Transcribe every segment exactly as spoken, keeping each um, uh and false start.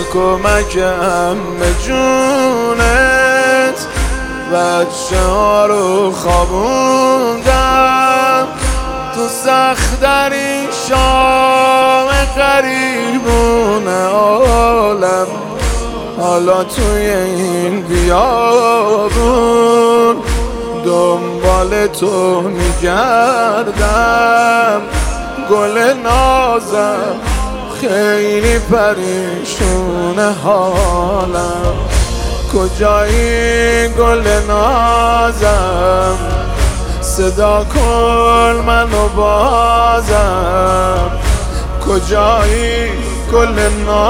کمکم به جونت بچه ها رو خوابوندم تو سخت‌ترین شام غریبون عالم. حالا توی این بیابون دنبال تو میگردم، گل نازم خیلی پریشون حالم. کجایی گل نازم؟ صدا کن منو بازم. کجایی گل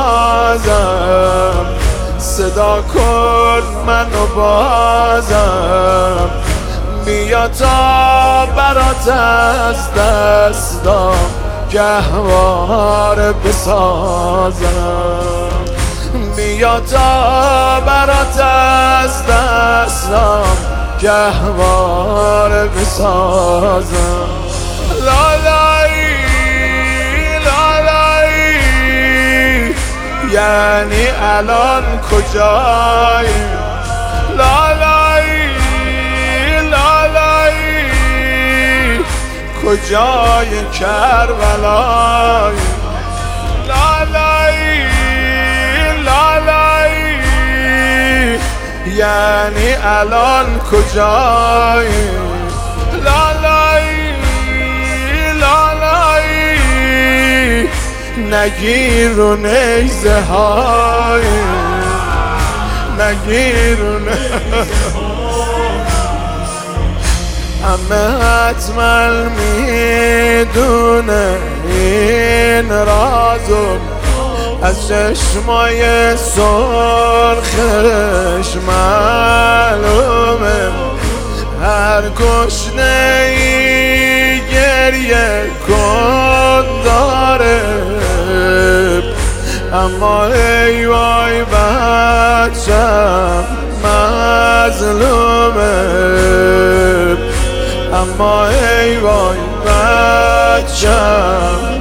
نازم؟ صدا کن منو بازم. بیا تا برات از دستام گهواره بسازم. بیا تا برات از دستام گهواره بسازم. لالایی لالایی یعنی الان کجایی؟ لالایی لالایی کجای کربلایی؟ لالایی لالایی یعنی الان کجایی؟ لالایی لالایی نگیر رو نیزه های، نگیر رو همه حتما میدونه این رازو، از چشمای سرخش معلومه. هر گشنه ای گریه کن داره، اما ای وای بچم مظلومه. اما ای وای بچم